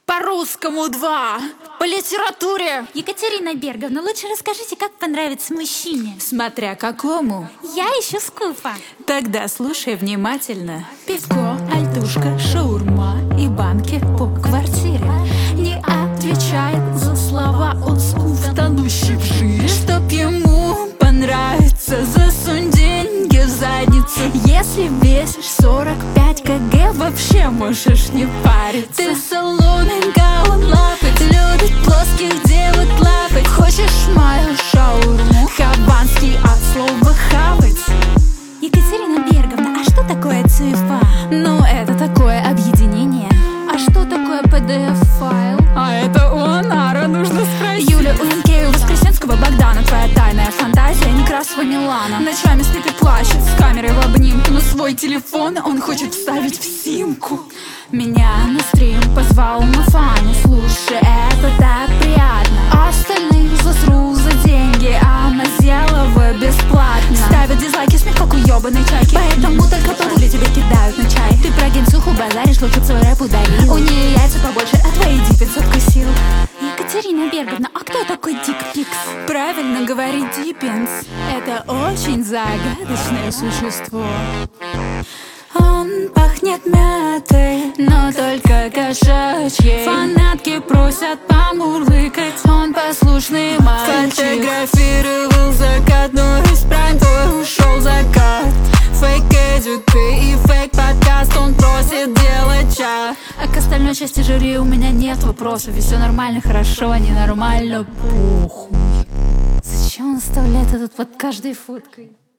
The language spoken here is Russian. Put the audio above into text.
По русскому 2, по литературе. Екатерина Берговна, лучше расскажите, как понравится мужчине. Смотря какому. Я ищу скуфа. Тогда слушай внимательно. Пивко, альтушка, шаурма и банки по квартире. Не отвечает за слова, он скуф, тонущий в жире. Чтоб ему понравится, засунь деньги в задницу. Если весишь 45 кг, вообще можешь не париться. Ты соломинка, он лапать, любит плоских девок лапать. Хочешь мою шаурму? Хабанский от слова хавать. Екатерина Берговна, а что такое ЦФА? Ну, это такое объединение. А что такое PDF-файл? А это у Анара нужно спросить. Юля Уинкею, Воскресенского, Богдана. Твоя тайная фантазия Некрасова Милана. Ночами спит и плачет с камерой в обнимку, но свой телефон он хочет вставить в симку. Меня на стрим позвал на фане. Слушай, это так приятно. Остальных засру за деньги, а Мазелова бесплатно. Ставят дизлайки, смех как у ёбаной чайки. Поэтому только пароли тебе кидают на чай. Ты про генсуху базаришь, лучше свой рэп ударил. У нее яйца побольше, а твои диппинс откусил. Екатерина Берговна, а кто такой Дик Пикс? Правильно говорит Диппинс. Это очень загадочное существо. Он пахнет мятой, но только кошачьей. Фанатки просят помурлыкать, он послушный мальчик. Фотографировал закат, но из прайм твой ушел закат. Фейк-эдюкей и фейк-подкаст, он просит делать чат. А к остальной части жюри у меня нет вопросов. И все нормально, хорошо, а ненормально, похуй. Зачем он оставляет этот под каждой фоткой?